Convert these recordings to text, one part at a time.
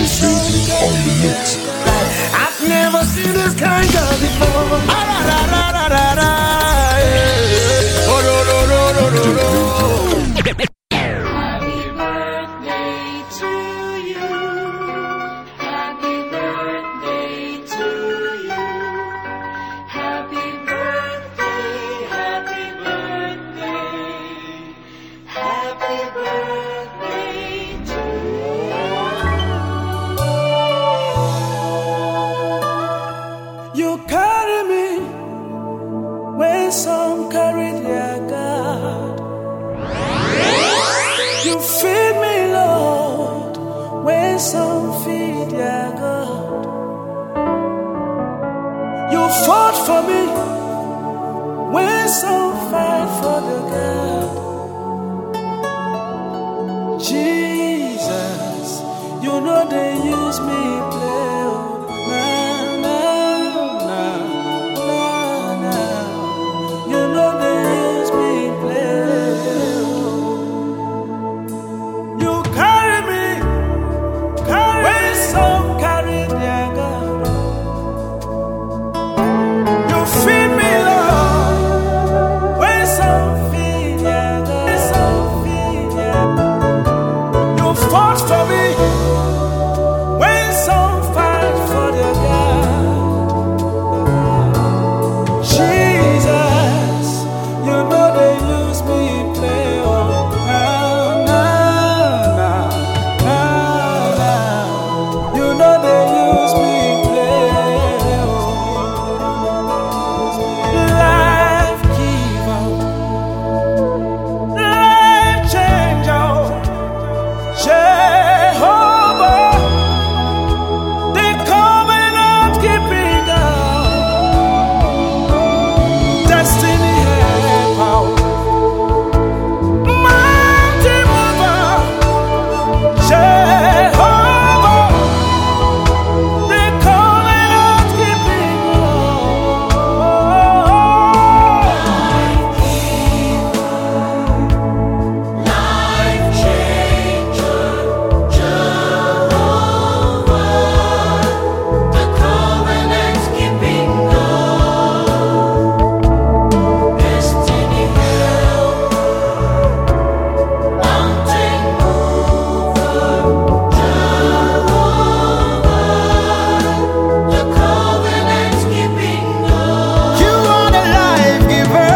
Vagin on the mix. I've never seen this kind of before. Happy birthday to you. Happy birthday to you. Happy birthday, happy birthday. Happy birthday to you. You carry me when some carry their God. You feed me, Lord, when some feed their God. You fought for me when some fight for the God. Jesus, you know they use me play. You know they use me play. You carry me, when some carry their God. You feed me, Lord, when some feed their God. You fought for me, when some fight for their God. Jesus, you know they use me play. Oh, you know they use me play. Life giver, life changer, Jehovah, the covenant keeping God, destiny helper, mighty mover, Jehovah, the covenant keeping God. Life changer, Jehovah, the covenant keeping God, destiny helper, mountain mover, Jehovah, the covenant keeping God. You are the life giver.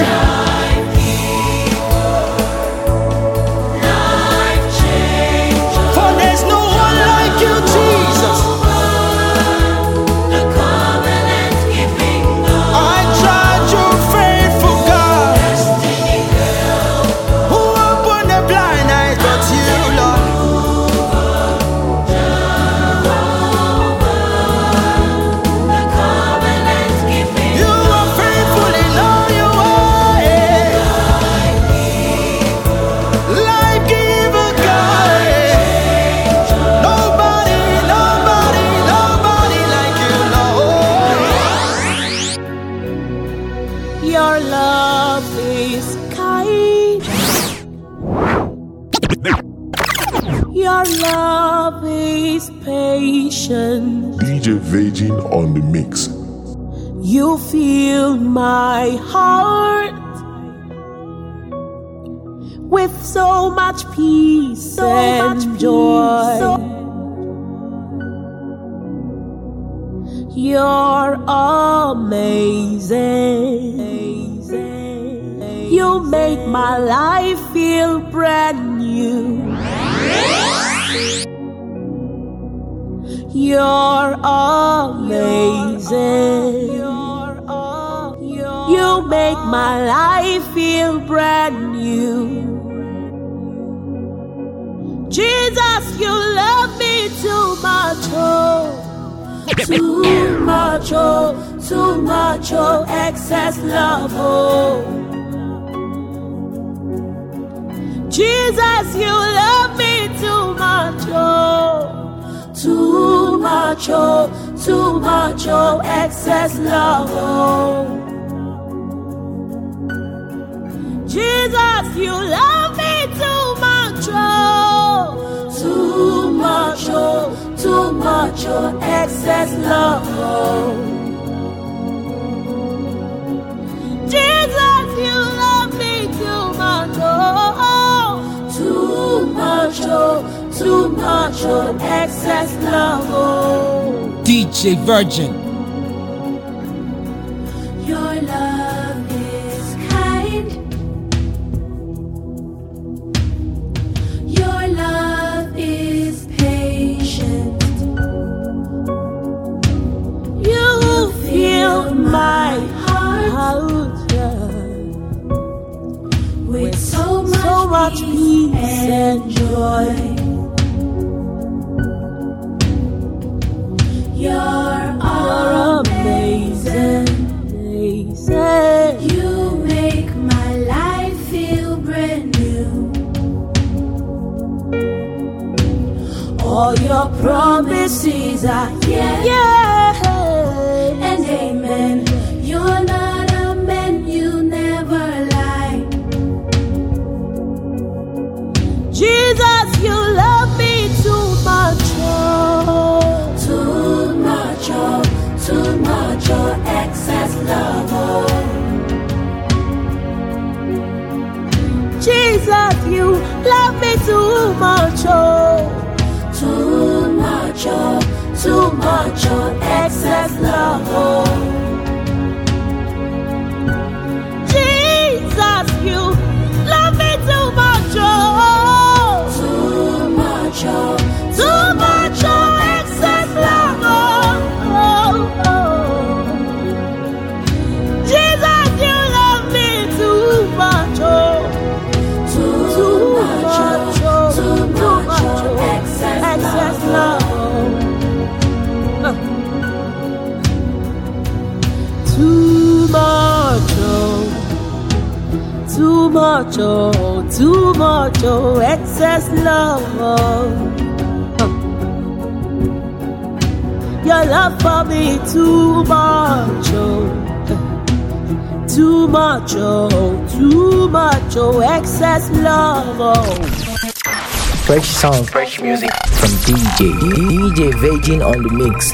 Life changer, For there's no one like you, Jesus. the covenant keeping God, I tried you, faithful God, destiny helper, who opened the blind eyes, but you, Lord. the covenant keeping You are faithful in all your ways. Life giver, God. Nobody, nobody, nobody like you, Lord. Your love is kind. Your love is patient. DJ Vagin on the mix. You fill my heart with so much peace and joy. You're amazing. You make my life feel brand new. You're amazing. You make my life feel brand new. Jesus, you love me too much, oh. Too much, oh, too much, oh, excess love, oh. Jesus, you love me too much, oh. Too much, oh, excess love, oh. Jesus, you love me too much, oh. Too much, oh, too excess love. Jesus, you love me too much, oh, too much, oh, too much, oh, excess love, oh. DJ Virgin. Your love is kind. Your love is patient. You fill my heart, yeah, with so much peace and joy. You're amazing, amazing. You make my life feel brand new. All your promises are yes, yeah, and amen. You're not a man, you never lie. Jesus, you love me too much, oh, too much, oh, too much, oh, excess love, oh. Jesus, you love me too much, oh, too much, oh, too much, oh, excess love, oh. Jesus, you love me too much, oh, too much, oh, too much, oh, excess love, oh, oh, oh. Jesus, you love me too much, oh, too much, oh, too much, oh, excess love, too much, oh, too much, oh, too much, oh, excess love, oh. Your love for me too much, oh, too much, oh, too much, oh, excess love, oh. Fresh sound, fresh music from DJ Virgin on the mix.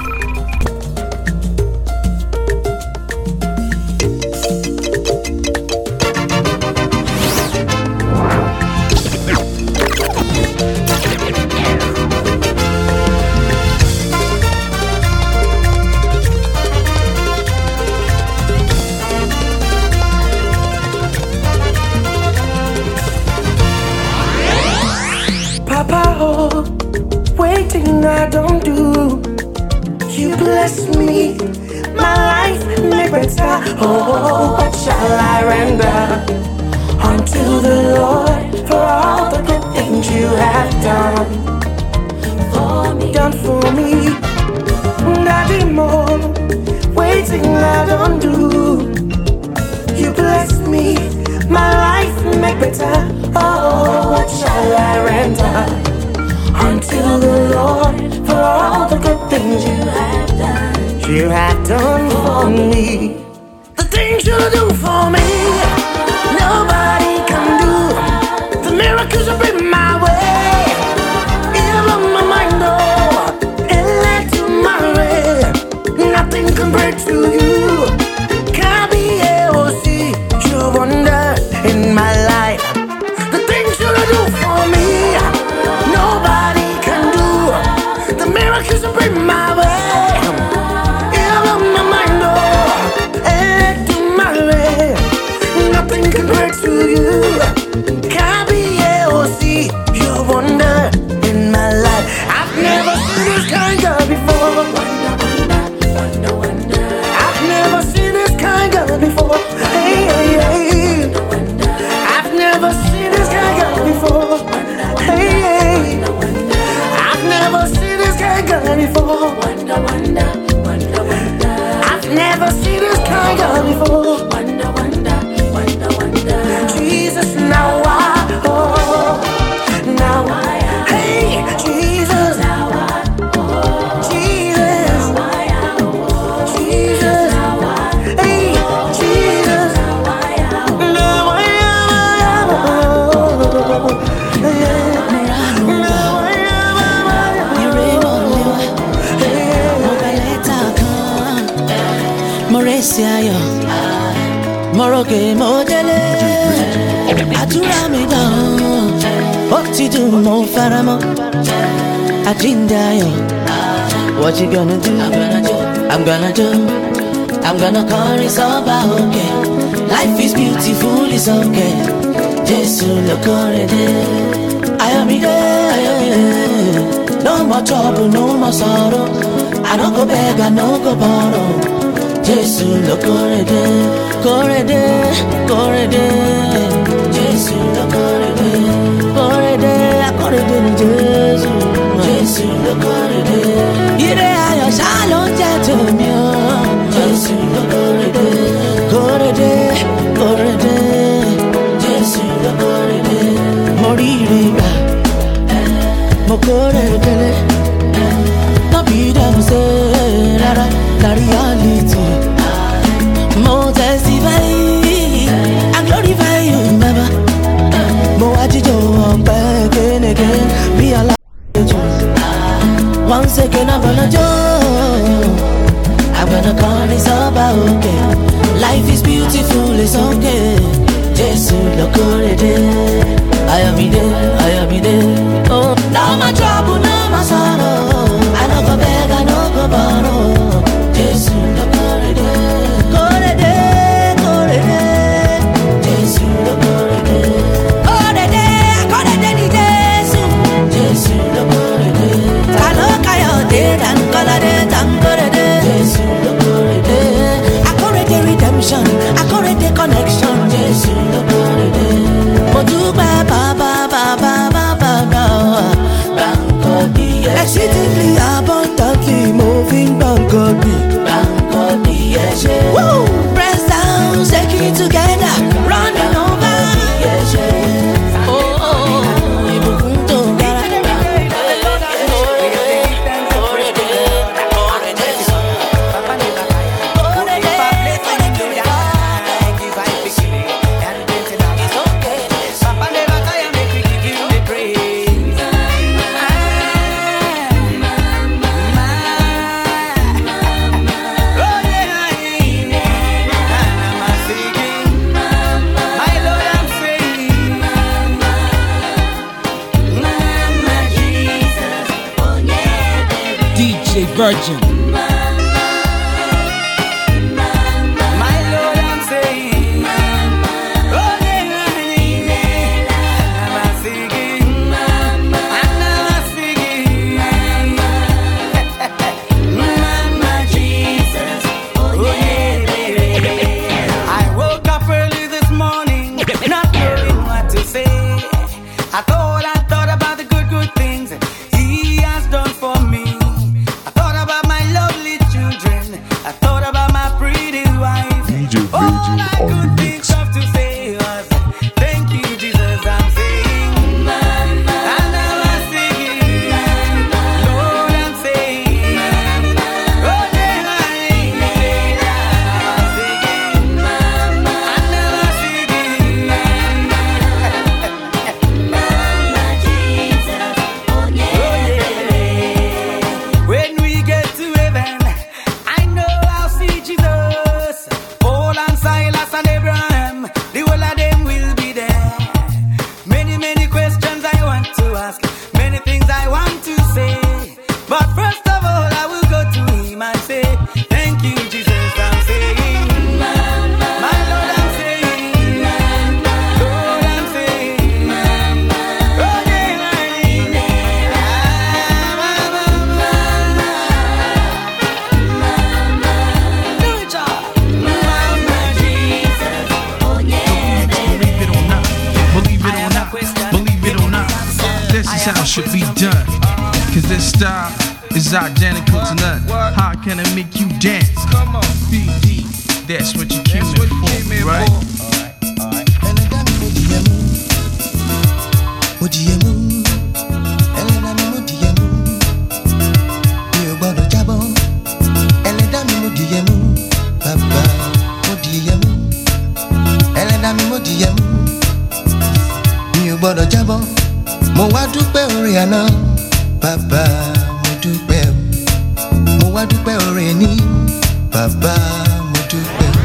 I don't do. You bless me, my life make better. Oh, what shall I render unto the Lord for all the good things you have done for me? Done for me, nothing more. Waiting I don't do. You bless me, my life make better. Oh, what shall I render unto the Lord for all the good things you have done? You have done for me. The things you do for me, nobody can do. The miracles you bring my way, even my mind, oh, and led to my way. Nothing compared to you. Can't be able to see your wonder in my life. The things you do for me, nobody can do. The miracles you bring my way, even my mind, oh, and to my way. Nothing compared to you. Can't be able to see your wonder in my life. I've never seen this kind of before. I've never seen this kind of before. Hey, hey, hey. I've never seen this kind of before. Hey, hey. I've never seen this kind of before. I've never seen this kind of before. Jesus, now I, oh, now I, hey, Jesus, Jesus, Jesus, hey, Jesus, now I am, now I am, sí ayọ̀ mo ròkè mo délé àdúrà mi gbà ó ti dùn mo fara mọ́ àjíǹde ayọ̀. What you gonna do? I'm gonna call it's all about okay. Life is beautiful, it's okay. Jesus, look already. I am here. No more trouble, no more sorrow. I don't go beg, I don't go borrow. Jesus, look already. Correde. Jesus, look already. Correde, I correde, Jesus. Jesus, look already. Ire ayọ̀ ṣá ló ń jẹ́ tèmi o. Jésù ló kórede. Jésù ló kórede. Mo rí ire gbà, mo kórede délé. No be dem say rárá, na reality. Mo testify, I glorify you, Baba. Mo wá jíjọ ọpẹ́ kénèké bí aláàjò. Once again I'm gonna jump, I'm gonna call it's about okay. Life is beautiful, it's okay. Jesus, look already. I am there. Oh, no more trouble, no more sorrow. I no go beg, I no go borrow. Jesus, look already. Correde. Jesus, look already. Correde, Jesus. Jesus, look already. I correct the redemption, I correct the connection. Exceedingly abundantly moving Bangkodi. Woo! Press down, shake it together, running over. Virgin. My Lord, I'm saying, oh yeah, I'm singing, Mama Jesus, oh yeah. I woke up early this morning, not knowing what to say. I thought about the good things He has done for me. Should be done, cause this style is identical to none. How can I make you dance? Come on, BD, that's what you came here for, right? Mo wá dúpẹ́ oore àná, bàbá mo dúpẹ́. Mo wá dúpẹ́ oore ní, bàbá mo dúpẹ́.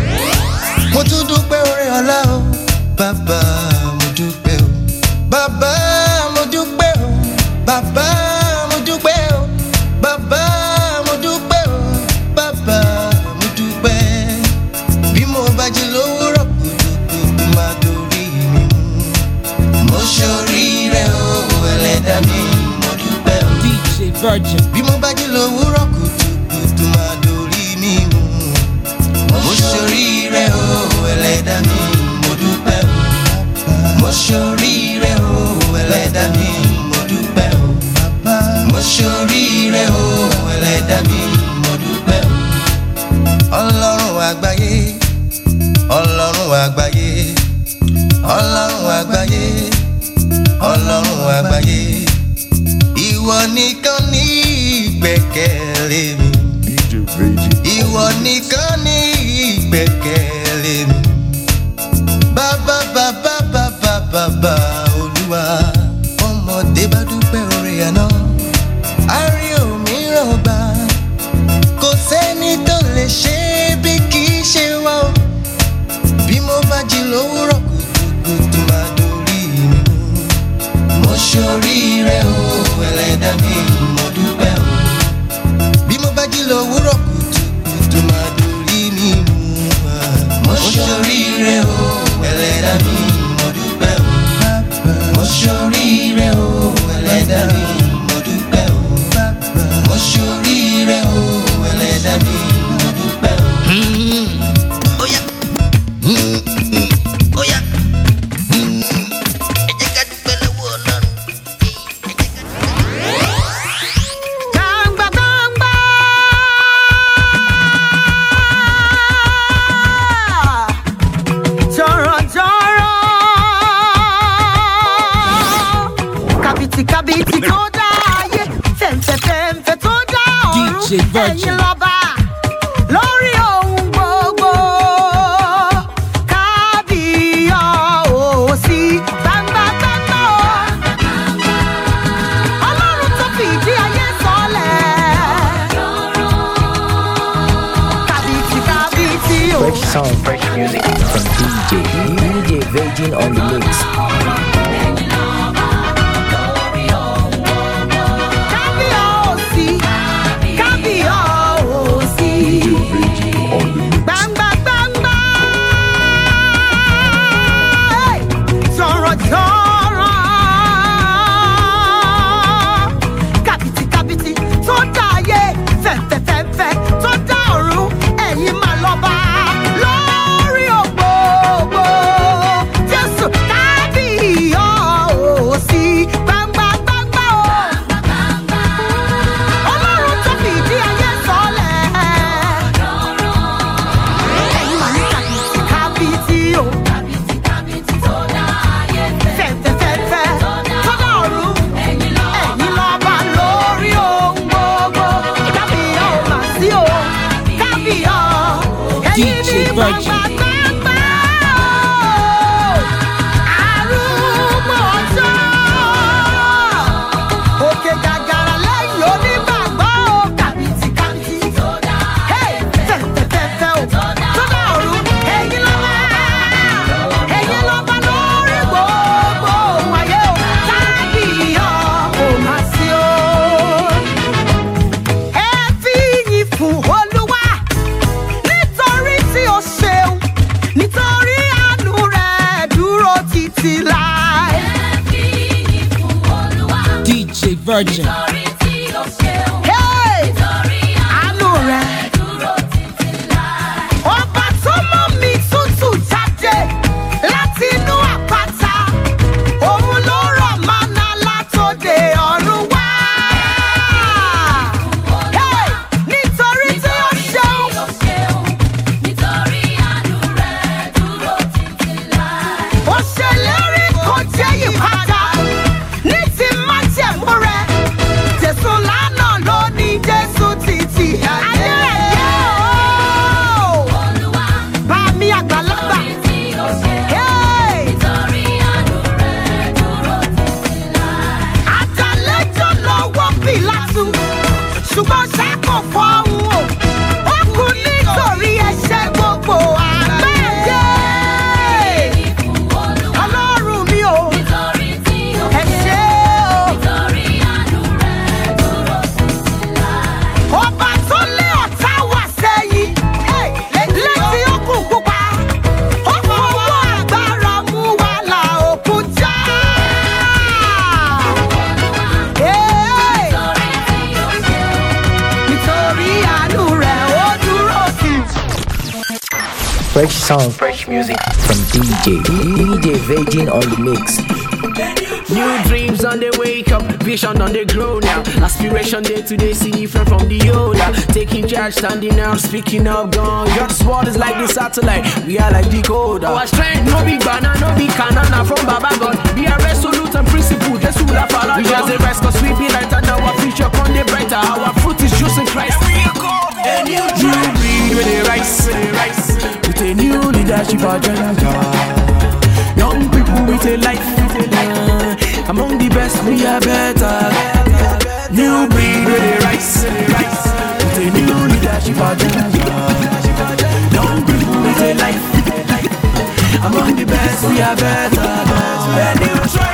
tún dúpẹ́ oore ọ̀la o bàbá mo dúpẹ́ o bàbá mo dúpẹ́ o bàbá mo dúpẹ́ o bàbá mo dúpẹ́ o bàbá mo dúpẹ́ bí mo bá jí lówùúrọ̀ kùtùkùtù máa dorí mi mú mo ṣoríire o ẹlẹ́dàá mi mo dúpẹ́ o DJ Virgin. bí mo bá jí lówùúrọ̀ kùtùkùtù máa dorí mi mú mo ṣoríire o ẹlẹ́dàá mi mo dúpẹ́ o mo ṣoríire o ẹlẹ́dàá mi mo dúpẹ́ o mo ṣoríire o ẹlẹ́dàá mi mo dúpẹ́ o ọlọ́run àgbáyé ọlọ́run àgbáyé ọlọ́run àgbáyé ọlọ́run àgbáyé ìwọ nìkan ní ìgbẹ́kẹ̀lé mi DJ Vagin. ìwọ nìkan ní ìgbẹ́kẹ̀lé mi bàbá bàbá bàbá bàbá olúwa ọmọdé bá dúpẹ́ oore àná á rí òmíràn gbà kò sẹ́ni tó lè ṣe é bí kì í ṣe wá o bí mo bá jí lówùúrọ̀ kùtùkùtù máa dorí mi mú mo ṣoríire o ẹlẹ́dàá mi mo dúpẹ́ o bí mo bá jí lówùúrọ̀ kùtùkùtù máa dorí mi mú mo ṣoríire o ẹlẹ́dàá mi mo dúpẹ́ o mo ṣoríire o ẹlẹ́dàá mi mo dúpẹ́ o mo ṣoríire o ẹlẹ́dàá mi mo dúpẹ́ o. Óyá óyá ẹ jẹ́ ká dúpẹ́ lọ́wọ́ Ọlọ́run. Gbangba gbangba. Jọ̀rọ̀ jọ̀rọ̀. Kàbìtì kàbìtì tó dá ayé. Fẹ̀ǹfẹ̀ fẹ̀ǹfẹ̀ tó dá ọ̀run. DJ Virgin. Ẹ̀yin lọ́ba lórí ohun gbogbo. Kábíyọ̀sí. Gbangba gbangba o. Ọlọ́run tó fìdí ayé sọ́lẹ̀. Kàbìtì kàbìtì o. Fresh sound, fresh music from DJ Vagin on the mix. Kábíyọ̀sí. Kábíyọ̀sí. DJ Vagin on the mix. Gbangba gbangba. Hey! Jọ̀rọ̀ jọ̀rọ̀. Kàbìtì kàbìtì tó dá ayé. Fẹ̀fẹ̀ fẹ̀fẹ̀ tó dá ọ̀run. Ẹ̀yin máa lọ́ba lórí ògbógbò. Jésù kábíyọ̀sí. Gbangba gbangba o. Ọlọ́run tó fìdí ayé sọ́lẹ̀. Ẹ̀yin máa ní kàbìtì kàbìtì o. Fẹ̀fẹ̀ fẹ̀fẹ̀ tó dá ọ̀run. Ẹ̀yin lọ́ba lórí ohun gbogbo. Kábíyọ̀ ò mà sí o. Kábíyọ̀. Ẹ̀yin DJ ni Virgin. gbangba o. Arúgbó ọjọ́. Òkè gàgàrà lẹ́yìn onígbàgbọ́ o. Kàbìtì kàbìtì. Hey! Fẹ̀fẹ̀ fẹ̀fẹ̀ o. Tó dá ọ̀run. Ẹ̀yin lọ́ba lórí gbogbo ohun ayé o. Kábíyọ̀ ò mà sí o. Ẹ fi ìyìn fún Olúwa nítorí tí ó ṣeun, nítorí àánú rẹ̀ dúró títí láé. DJ Virgin. Hey! Àánú rẹ̀. Ọba tó mú mi tútù jáde láti inú àpáta, òun ló rọ̀ mánà látòde ọ̀run wá. Hey! Nítorí tí ó ṣeun. Ó ṣèlérí kò jẹ́ ìpadà ní ti májẹ̀mú rẹ̀. fresh sound, fresh music from DJ Virgin on the mix. New dreams on the wake up, vision on the grow now. Aspiration day to day, see different from the older. Taking charge, standing out, speaking up, gone. God's word is like the satellite, we are like the code. Our strength, no big banana, no big canana from Baba God. Be a resolute and principle, that's who la follow. We just a rest, cause we be lighter, now our future come the brighter. Our fruit is juice in Christ. A new breed with the rice, with a new leadership agenda. Young people with a life, among the best we are better. New breed with a rice, with a new leadership agenda. Young people with a life, among the best we are better. A new tribe.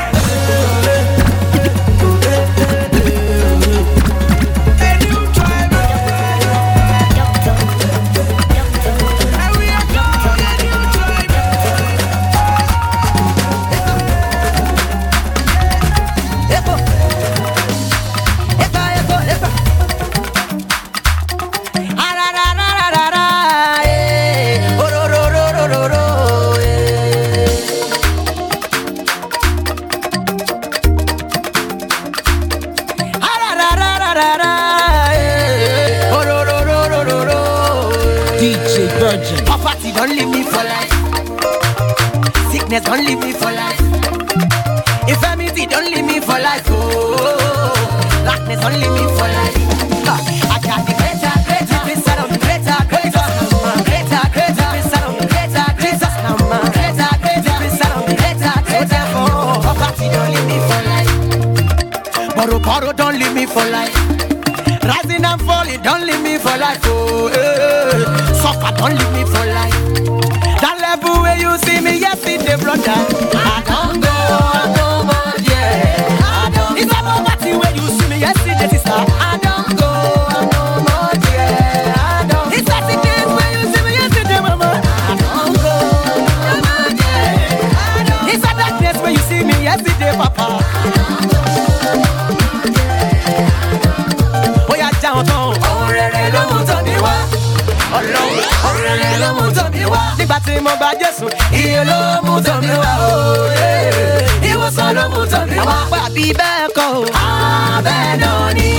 Poverty don't leave me for life. Sickness don't leave me for life. Infirmity don't leave me for life. Oh, darkness don't leave me for life. I got the greater, inside of the greater, inside of the greater, Jesus now, man. Greater, inside of the greater. Oh, poverty don't leave me for life. Borrow don't leave me for life. Rising and falling don't leave me for life. Oh, suffer don't leave me for life. That level where you see me yesterday, brother, I don't go no more, yeah. I don't. It's a poverty where you see me yesterday, sister. I don't go no more, yeah. I don't. It's a sickness where you see me yesterday, mama. I don't go no more, yeah. I don't. It's a darkness where you see me yesterday, papa. Oh yeah, down. Ọ̀rẹ́ ló mú tọ́ mi wá. Nígbà tí mo bá Jésù, iye ló mú tọ́ mi wá. Ìwòsàn ló mú tọ́ mi wá. Àwọn àgbà bí bẹ́ẹ̀ kọ́ o. Bẹ́ẹ̀ náà ni.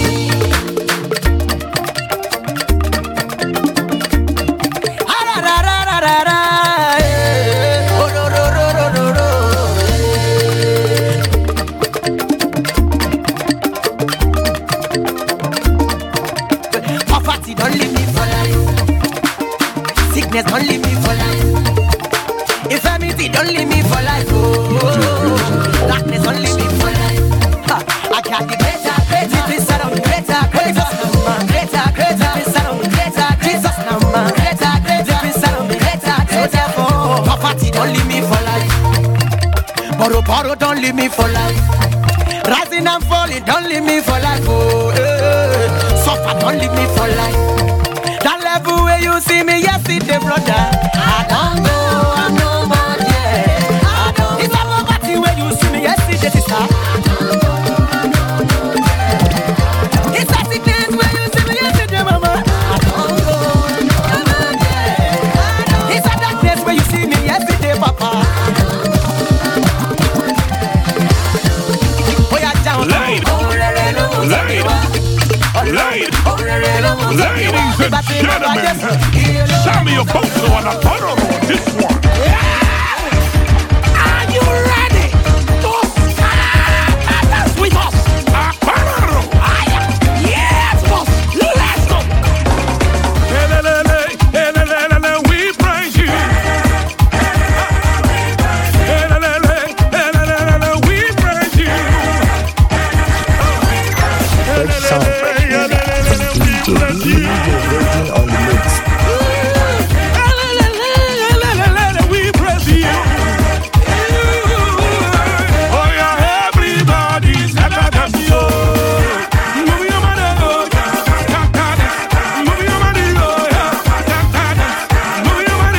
Poverty don't leave me for life. Sickness don't leave me for life. Infirmity don't leave me for life. Oh, darkness don't leave me for life. I got the greater, inside of the greater, Jesus now, man. Greater, inside of the greater, Jesus now, man. Greater, inside of the greater. So therefore, poverty don't leave me for life. Borrow don't leave me for life. Rising and falling don't leave me for life. Oh, suffer don't leave me for life. That level where you see me yesterday, brother, I don't go no more, yeah. I don't. It's a poverty where you see me yesterday, sister. It's a sickness where you see me yesterday, mama. I don't go no more, yeah. I don't. It's a darkness where you see me yesterday, papa. Oh yeah, down. Ladies and gentlemen, show me your boats on a butter on this one. Are you ready to dance with us? Yes, boss. Let's go. We praise you. We praise you. Fresh sound, fresh music from DJ Virgin on the mix. We praise you. Oh yeah, everybody's better than you. Move your money, move your money, move your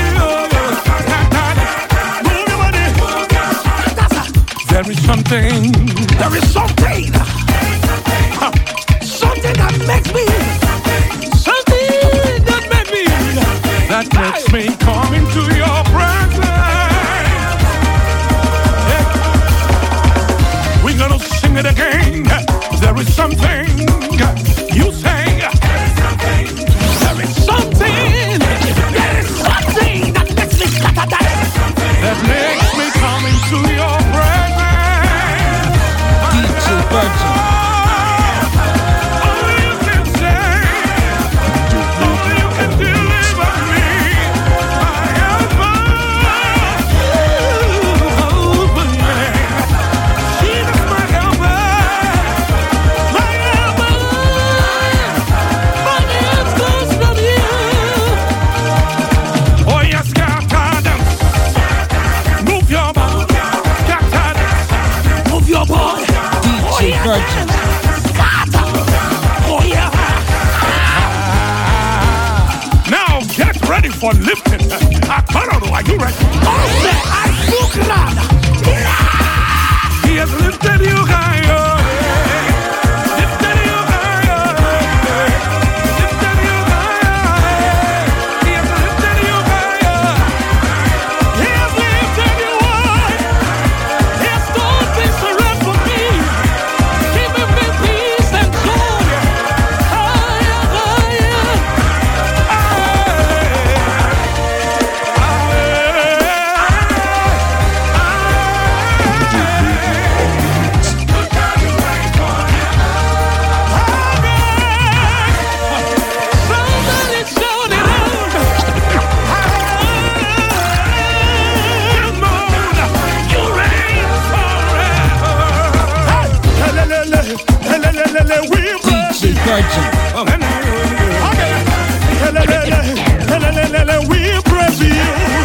money. There is something something that makes me, that makes me come into your presence. Yeah. We're gonna sing it again. There is something you say. There is something. There is something. There is something that makes me scatter that makes me come into your presence. DJ Virgin. Virgin. Oh yeah. Now get ready for lifting. Akararo, are you ready? He has lifted you higher. Lifted you higher. Lifted you higher. He has lifted you higher. He has lifted you high. He has done things to rest for me. DJ Virgin. We praise you.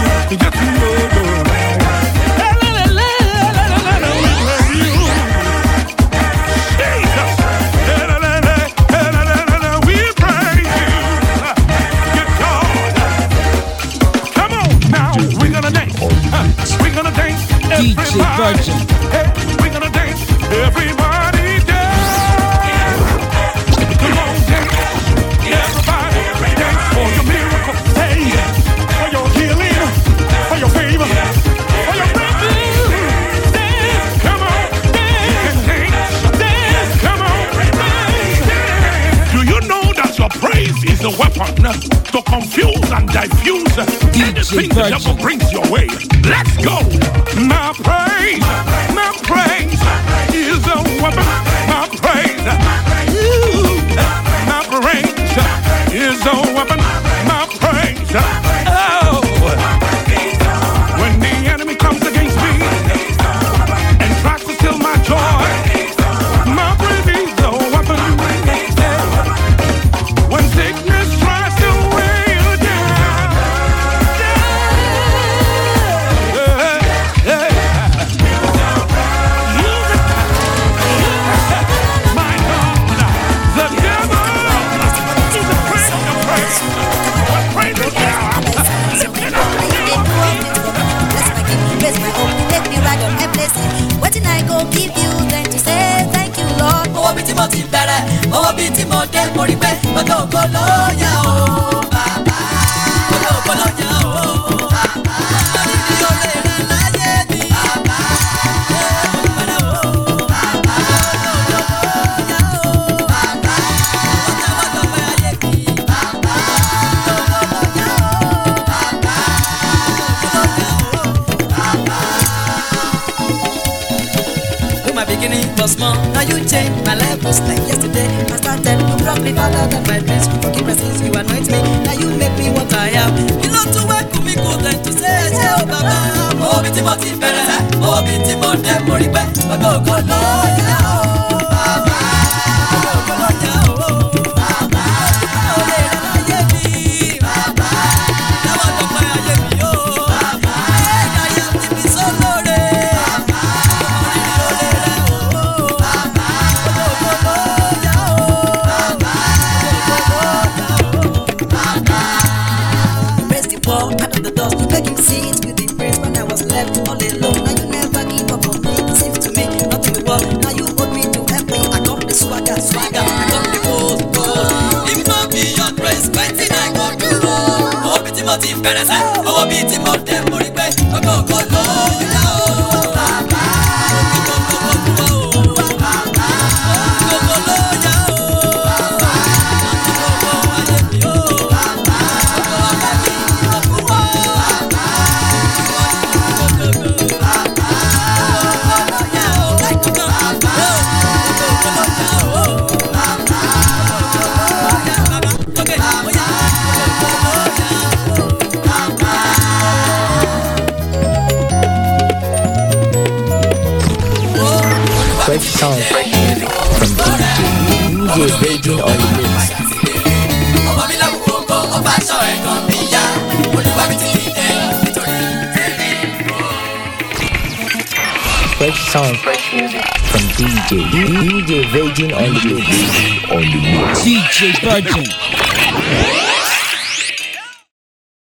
DJ Virgin. Hey, we're gonna dance. Everybody dance. Come on, dance. Everybody dance for your miracle. Hey, for your healing, for your favor, for your breakthrough. Dance, come on, dance, dance, come on, dance. Do you know that your praise is a weapon to confuse and diffuse anything the devil brings your way? Let's go. My praise is a weapon. My praise, my praise is a weapon. My praise, oh. When the enemy comes against me and tries to steal my joy, my praise is a weapon. When sickness tries to weigh you down, my God, the devil is afraid of praise. But praise is down. Bless my home, take me right on and bless it. What did I go give you than to say thank you, Lord? Owó bíi tí mo ti bẹ̀rẹ̀, owó bíi tí mo dé, mo rí pé ògo ló yẹ o, bàbá. Ògo ló yẹ o, bàbá. Oríṣi oore rẹ̀ láyé mi, bàbá. Ògo o, bàbá. Ògo ló yẹ o, bàbá. Ọjọ́ bọ́dọ̀ pé ayé mi, bàbá. Ògo ló yẹ o, bàbá. Ògo ló yẹ o, bàbá. My beginning was small, now you changed my life was like yesterday. I started, you brought me farther than my dreams. You forgive my sins, you anoint me. Now you make me what I am. You know to work with me good and to say, oh Baba. Owó bíi tí mo ti bẹ̀rẹ̀, owó bíi tí mo dé, mo rí pé ògo ló yẹ o, bàbá. Ògo ló yẹ o, bàbá. Oore rẹ̀ láyé mi, bàbá. Lọ́wọ́ tó pẹ́ ayé mi o, bàbá. Ayé ti fi sólóore, bàbá. Oríṣi oore rẹ̀ o, bàbá. Ògo ló yẹ o, bàbá. Ògo ló yẹ o, bàbá. You raised the poor out of the dust to make him sit with the praise when I was left all alone. Now you never give up on me. It seems to me nothing will work. Now you bẹ̀rẹ̀ sẹ́ owó bíi tí mo dé mo rí pé gbogbo ògo ló yẹ o. Bàbá Fresh sound, fresh music from DJ Virgin on the mix. ọmọ mi lọ́wọ́ gbogbo ọba aṣọ ẹ̀gàn mi yá olúwa mi ti dìde nítorí tèmi. Fresh sound, fresh music from DJ Virgin on the mix. DJ Virgin.